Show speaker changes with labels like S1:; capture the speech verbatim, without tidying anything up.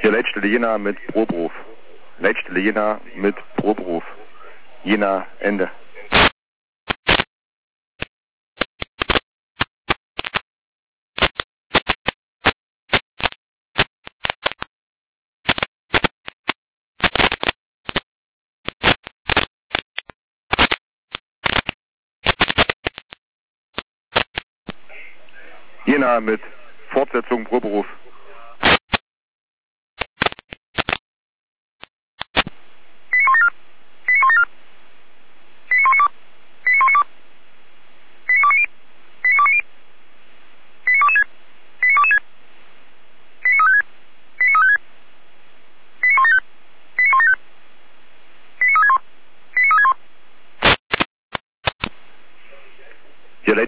S1: Hier Leitstelle Jena mit Proberuf. Leitstelle Jena mit Proberuf. Jena, Ende. Jena mit Fortsetzung Proberuf.